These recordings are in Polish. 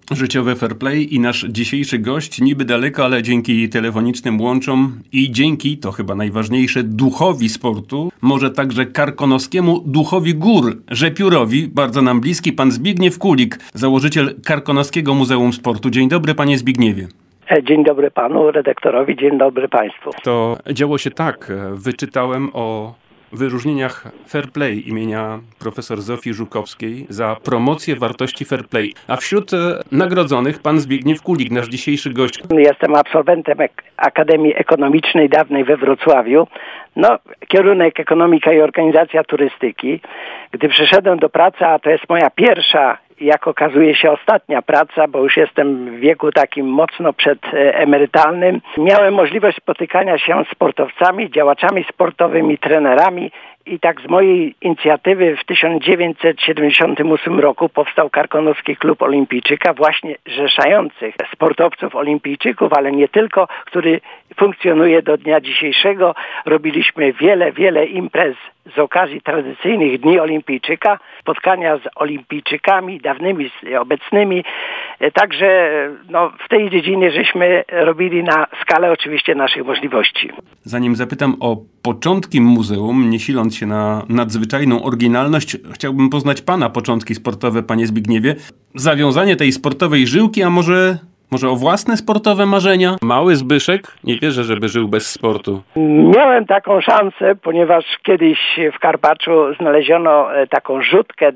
Życiowe fair play i nasz dzisiejszy gość, niby daleko, ale dzięki telefonicznym łączom i dzięki, to chyba najważniejsze, duchowi sportu, może także karkonoskiemu duchowi gór, rzepiórowi, bardzo nam bliski, pan Zbigniew Kulik, założyciel Karkonoskiego Muzeum Sportu. Dzień dobry, panie Zbigniewie. Dzień dobry panu redaktorowi, dzień dobry państwu. To działo się tak, wyczytałem o wyróżnieniach Fair Play imienia profesor Zofii Żukowskiej za promocję wartości Fair Play. A wśród nagrodzonych pan Zbigniew Kulik, nasz dzisiejszy gość. Jestem absolwentem Akademii Ekonomicznej dawnej we Wrocławiu. Kierunek ekonomika i organizacja turystyki. Gdy przyszedłem do pracy, a to jest moja pierwsza, jak okazuje się ostatnia praca, bo już jestem w wieku takim mocno przedemerytalnym, miałem możliwość spotykania się z sportowcami, działaczami sportowymi, trenerami i tak z mojej inicjatywy w 1978 roku powstał Karkonoski Klub Olimpijczyka, właśnie zrzeszających sportowców olimpijczyków, ale nie tylko, który funkcjonuje do dnia dzisiejszego. Robiliśmy wiele imprez z okazji tradycyjnych Dni Olimpijczyka, spotkania z olimpijczykami, dawnymi, obecnymi. Także w tej dziedzinie żeśmy robili na skalę oczywiście naszych możliwości. Zanim zapytam o początki muzeum, nie siląc się na nadzwyczajną oryginalność, chciałbym poznać pana początki sportowe, panie Zbigniewie. Zawiązanie tej sportowej żyłki, a może o własne sportowe marzenia? Mały Zbyszek? Nie wierzę, żeby żył bez sportu. Miałem taką szansę, ponieważ kiedyś w Karpaczu znaleziono taką rzutkę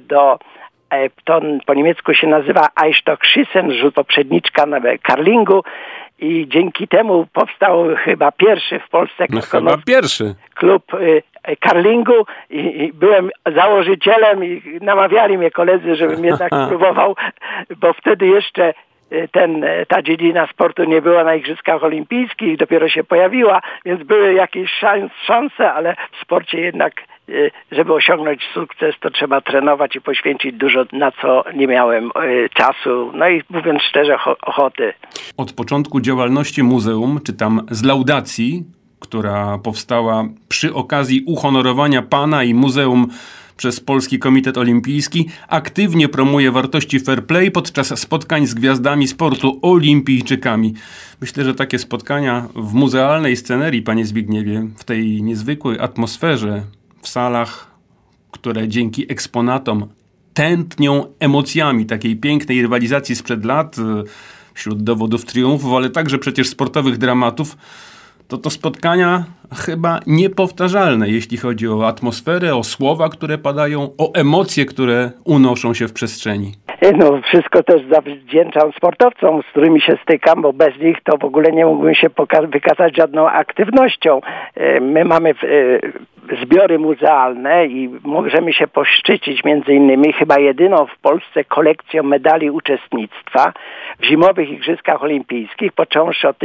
to po niemiecku się nazywa Eisstock-Schießen, rzut poprzedniczka na karlingu. I dzięki temu powstał chyba pierwszy w Polsce klub karlingu i byłem założycielem i namawiali mnie koledzy, żebym jednak spróbował, bo wtedy jeszcze ta dziedzina sportu nie była na Igrzyskach Olimpijskich, dopiero się pojawiła, więc były jakieś szanse, ale w sporcie jednak, żeby osiągnąć sukces, to trzeba trenować i poświęcić dużo, na co nie miałem czasu, i mówiąc szczerze, ochoty. Od początku działalności muzeum, czytam z laudacji, która powstała przy okazji uhonorowania pana i muzeum przez Polski Komitet Olimpijski, aktywnie promuje wartości fair play podczas spotkań z gwiazdami sportu, olimpijczykami. Myślę, że takie spotkania w muzealnej scenerii, panie Zbigniewie, w tej niezwykłej atmosferze, w salach, które dzięki eksponatom tętnią emocjami takiej pięknej rywalizacji sprzed lat, wśród dowodów triumfów, ale także przecież sportowych dramatów, to spotkania chyba niepowtarzalne, jeśli chodzi o atmosferę, o słowa, które padają, o emocje, które unoszą się w przestrzeni. Wszystko też zawdzięczam sportowcom, z którymi się stykam, bo bez nich to w ogóle nie mógłbym się wykazać żadną aktywnością. My mamy zbiory muzealne i możemy się poszczycić między innymi chyba jedyną w Polsce kolekcją medali uczestnictwa w zimowych Igrzyskach Olimpijskich, począwszy od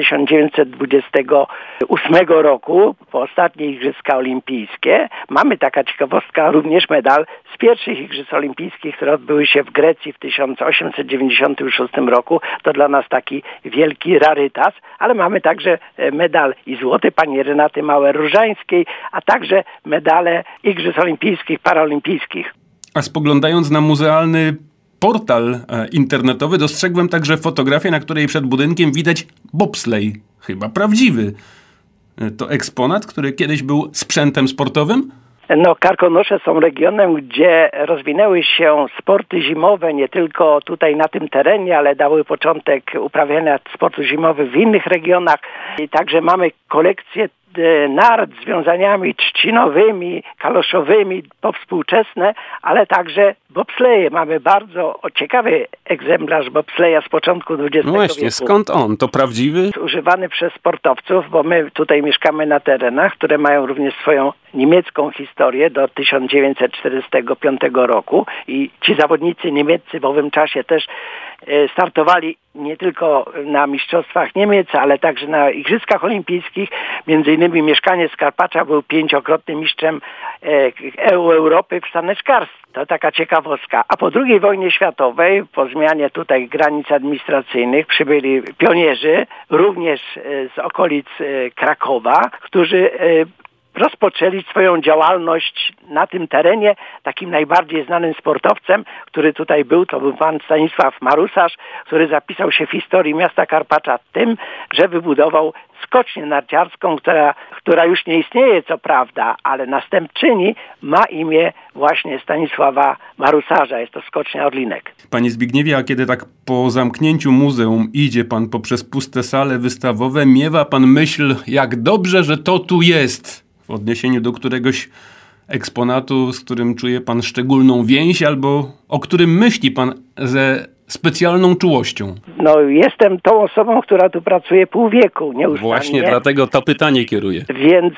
1928 roku, po ostatnie Igrzyska Olimpijskie. Mamy, taka ciekawostka, również medal z pierwszych Igrzysk Olimpijskich, które odbyły się w Grecji w 1896 roku. To dla nas taki wielki rarytas, ale mamy także medal i złoty pani Renaty Mauer-Różańskiej, a także medale Igrzysk Olimpijskich, Paraolimpijskich. A spoglądając na muzealny portal internetowy, dostrzegłem także fotografię, na której przed budynkiem widać bobslej, chyba prawdziwy. To eksponat, który kiedyś był sprzętem sportowym? Karkonosze są regionem, gdzie rozwinęły się sporty zimowe, nie tylko tutaj na tym terenie, ale dały początek uprawiania sportu zimowych w innych regionach. I także mamy kolekcję nart z wiązaniami trzcinowymi, kaloszowymi, powspółczesne, ale także bobsleje. Mamy bardzo ciekawy egzemplarz bobsleja z początku XX wieku. Właśnie, skąd on? To prawdziwy? Używany przez sportowców, bo my tutaj mieszkamy na terenach, które mają również swoją niemiecką historię do 1945 roku i ci zawodnicy niemieccy w owym czasie też startowali nie tylko na mistrzostwach Niemiec, ale także na Igrzyskach Olimpijskich. Między innymi mieszkaniec z Karpacza był 5-krotnym mistrzem Europy w saneczkarstwie. To taka ciekawostka. A po II wojnie światowej, po zmianie tutaj granic administracyjnych, przybyli pionierzy, również z okolic Krakowa, którzy rozpoczęli swoją działalność na tym terenie. Takim najbardziej znanym sportowcem, który tutaj był, to był pan Stanisław Marusarz, który zapisał się w historii miasta Karpacza tym, że wybudował skocznię narciarską, która już nie istnieje, co prawda, ale następczyni ma imię właśnie Stanisława Marusarza. Jest to skocznia Orlinek. Panie Zbigniewie, a kiedy tak po zamknięciu muzeum idzie pan poprzez puste sale wystawowe, miewa pan myśl, jak dobrze, że to tu jest, w odniesieniu do któregoś eksponatu, z którym czuje pan szczególną więź, albo o którym myśli pan ze specjalną czułością? No, jestem tą osobą, która tu pracuje pół wieku, nieustannie. Właśnie dlatego to pytanie kieruję. Więc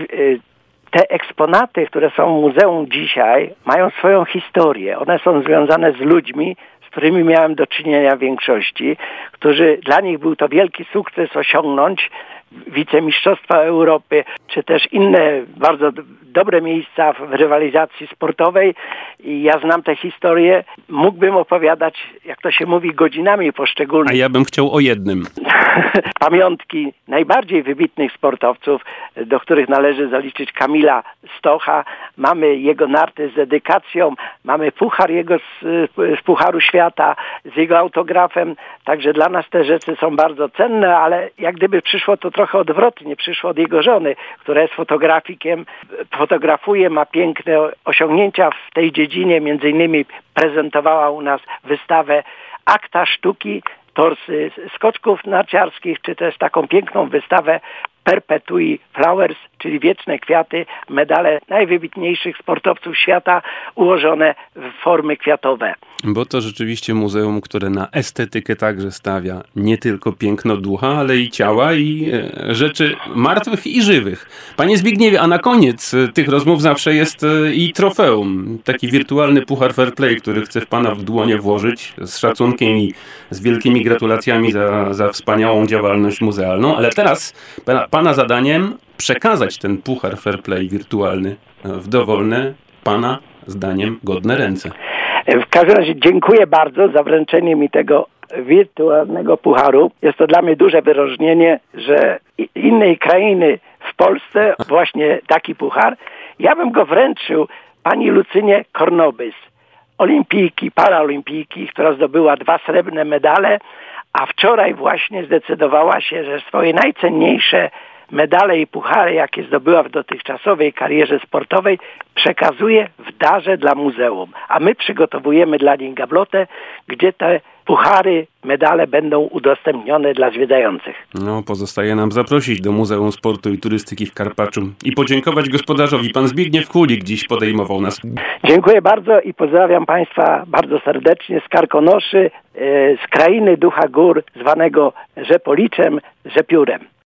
te eksponaty, które są w muzeum dzisiaj, mają swoją historię. One są związane z ludźmi, z którymi miałem do czynienia w większości, którzy dla nich był to wielki sukces osiągnąć wicemistrzostwa Europy, czy też inne bardzo dobre miejsca w rywalizacji sportowej. I ja znam tę historię. Mógłbym opowiadać, jak to się mówi, godzinami poszczególnych. A ja bym chciał o jednym. Pamiątki najbardziej wybitnych sportowców, do których należy zaliczyć Kamila Stocha. Mamy jego narty z dedykacją, mamy puchar jego z Pucharu Świata, z jego autografem. Także dla nas te rzeczy są bardzo cenne, ale jak gdyby przyszło to trochę odwrotnie. Przyszło od jego żony, która jest fotografikiem, fotografuje, ma piękne osiągnięcia w tej dziedzinie. Między innymi prezentowała u nas wystawę Akta sztuki, torsy skoczków narciarskich, czy też taką piękną wystawę Perpetui Flowers, czyli wieczne kwiaty, medale najwybitniejszych sportowców świata ułożone w formy kwiatowe. Bo to rzeczywiście muzeum, które na estetykę także stawia nie tylko piękno ducha, ale i ciała i rzeczy martwych i żywych. Panie Zbigniewie, a na koniec tych rozmów zawsze jest i trofeum. Taki wirtualny puchar Fair Play, który chcę w pana w dłonie włożyć z szacunkiem i z wielkimi gratulacjami za wspaniałą działalność muzealną. Ale teraz pana zadaniem przekazać ten puchar Fair Play wirtualny w dowolne, pana zdaniem, godne ręce. W każdym razie dziękuję bardzo za wręczenie mi tego wirtualnego pucharu. Jest to dla mnie duże wyróżnienie, że innej krainy w Polsce właśnie taki puchar. Ja bym go wręczył pani Lucynie Kornobys, olimpijki, paraolimpijki, która zdobyła 2 srebrne medale, a wczoraj właśnie zdecydowała się, że swoje najcenniejsze medale i puchary, jakie zdobyła w dotychczasowej karierze sportowej, przekazuje w darze dla muzeum. A my przygotowujemy dla niej gablotę, gdzie te puchary, medale będą udostępnione dla zwiedzających. No, pozostaje nam zaprosić do Muzeum Sportu i Turystyki w Karpaczu i podziękować gospodarzowi. Pan Zbigniew Kulik dziś podejmował nas. Dziękuję bardzo i pozdrawiam Państwa bardzo serdecznie z Karkonoszy, z krainy ducha gór zwanego Rzepoliczem, Rzepiórem.